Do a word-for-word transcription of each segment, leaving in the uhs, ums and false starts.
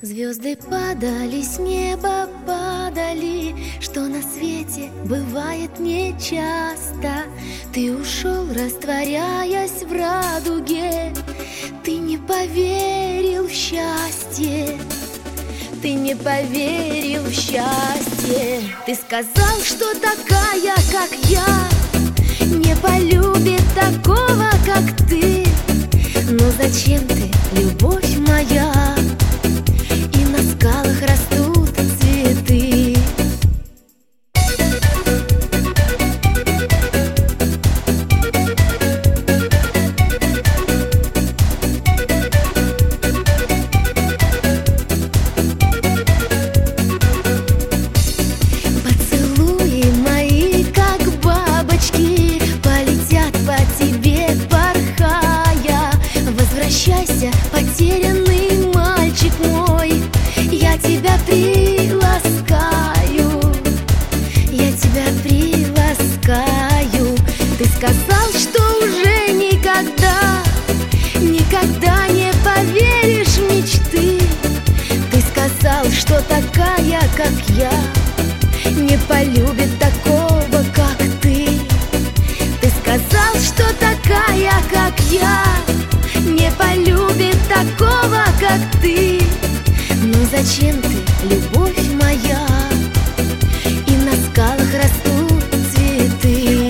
Звезды падали с неба, падали, что на свете бывает нечасто. Ты ушел, растворяясь в радуге, ты не поверил в счастье, ты не поверил в счастье. Ты сказал, что такая, как я, не полюбит такого, как ты. Но зачем ты, любовь моя? И на скалах растут цветы. Поцелуи мои, как бабочки, полетят по тебе, порхая. Возвращайся, потерянный мальчик мой, я тебя приласкаю, я тебя приласкаю. Ты сказал, что уже никогда, никогда не поверишь в мечты. Ты сказал, что такая, как я, не полюбит такого, как ты. Ты сказал, что такая, как я, не полюбит такого, как ты. Но зачем ты, любовь моя? И на скалах растут цветы.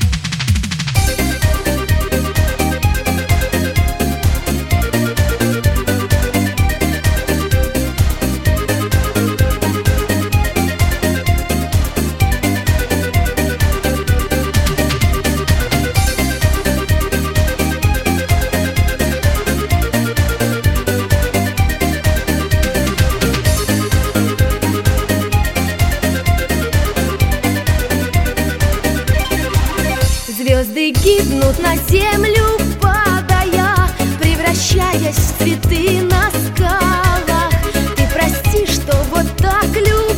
Звезды гибнут на землю, падая, превращаясь в цветы на скалах. Ты прости, что вот так люблю.